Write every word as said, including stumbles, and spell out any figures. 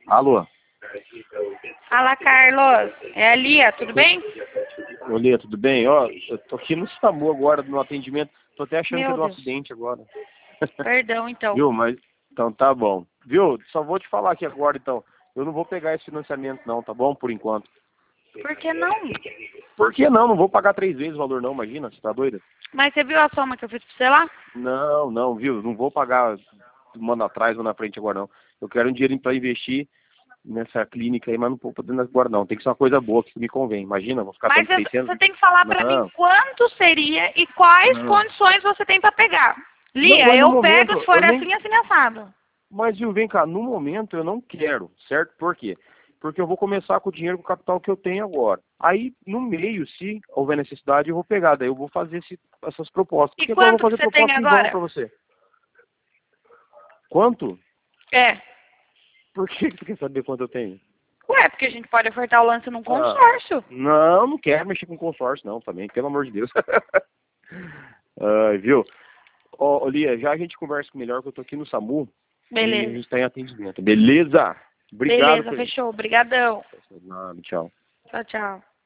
Alô? Fala, Carlos. É a Lia, tudo bem? Ô, Lia, tudo bem? Ó, eu tô aqui no SAMU agora, no atendimento. Tô até achando Meu que é de um Deus. acidente agora. Perdão, então. Viu? Mas, então tá bom. Viu? Só vou te falar aqui agora, então. Eu não vou pegar esse financiamento não, tá bom? Por enquanto. Por que não? Por que não? Não vou pagar três vezes o valor não, imagina. Você tá doida? Mas você viu a soma que eu fiz pra você lá? Não, não, viu? Não vou pagar um ano atrás ou na frente agora não. Eu quero um dinheiro pra investir nessa clínica aí, mas não vou poder agora não. Tem que ser uma coisa boa, que me convém. Imagina, vou ficar Mas dando você seiscentos. você tem que falar pra mim Não, quanto seria e quais não. condições você tem pra pegar. Não, Lia, mas no eu pego momento, se for eu nem... assim, assim, assado. Mas, viu, vem cá, no momento eu não quero, certo? Por quê? Porque eu vou começar com o dinheiro, com o capital que eu tenho agora. Aí, no meio, se houver necessidade, eu vou pegar. Daí eu vou fazer esse, essas propostas. E Porque agora eu quanto vou que fazer você tem proposta igual agora? pra você. Quanto? É. Por que que você quer saber quanto eu tenho? Ué, porque a gente pode ofertar o lance num Ah, consórcio. não, não quero mexer com consórcio, não, também, pelo amor de Deus. Ai, viu? Ó, ô, Lia, já a gente conversa melhor, que eu tô aqui no SAMU e a Beleza. gente tá em atendimento. Beleza? Obrigado Beleza, por isso. fechou. Obrigadão. Nada, tchau. Tchau, tchau.